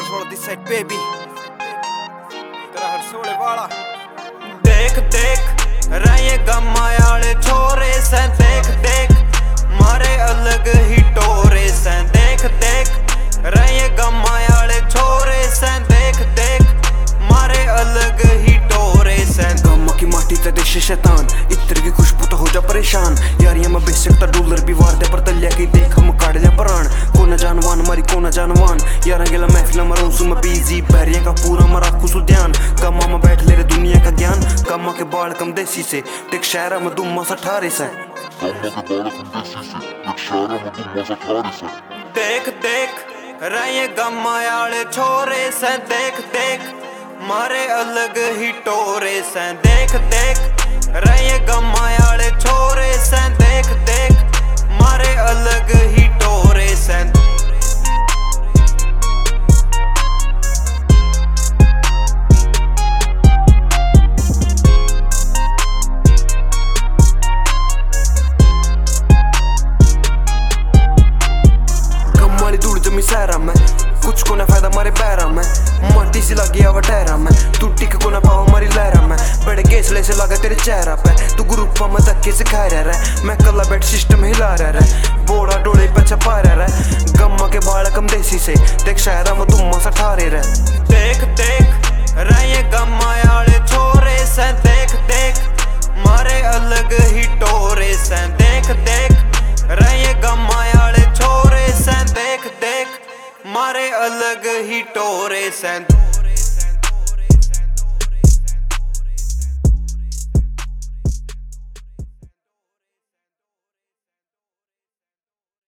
control this side baby तेरा हर सोले वाला देख देख रहे गम्मा वाले छोरे से देख देख मारे अलग ही टोरे से देख देख रहे गम्मा वाले छोरे से देख देख मारे अलग ही टोरे से गम्मा की माटी ते देश शैतान इत्र की खुशबू तो हो जा परेशान यारियां मैं बेशक ता डॉलर भी वार दे पर तलिया की देख हम काट ले प्राण कोना जानवान मारी कोना जानवान यारा गेला महफिल मरूं सु मैं बिजी बैरियां का पूरा मरा खुसु ध्यान गम्मा में बैठ ले रे दुनिया का ज्ञान गम्मा के बाल कम देसी से देख शहरा में दुम्मा सा ठारे से देख देख रहे गम्मा वाले छोरे से देख देख मारे अलग ही टोरे से देख देख रहे गम्मा वाले छोरे से देख देख मारे अलग ही टोरे से सहरा में कुछ को ना फायदा मारे पैरा में माटी सी लगी आवा टहरा में तू टिक को ना पावा मारी लहरा में बड़े गेसले से लगा तेरे चेहरा पे तू ग्रुप में धक्के से खा रहा मैं कला बैठ सिस्टम हिला रहा बोड़ा डोले पे छपा रहा गम्मा के बाल कम देसी से देख शहरा में दुम्मा सा ठारे रहे देख देख रहे गम्मा वाले छोरे से देख देख मारे अलग ही टोरे से देख देख रहे गम्मा वाले छोरे से देख देख मारे अलग ही टोरे से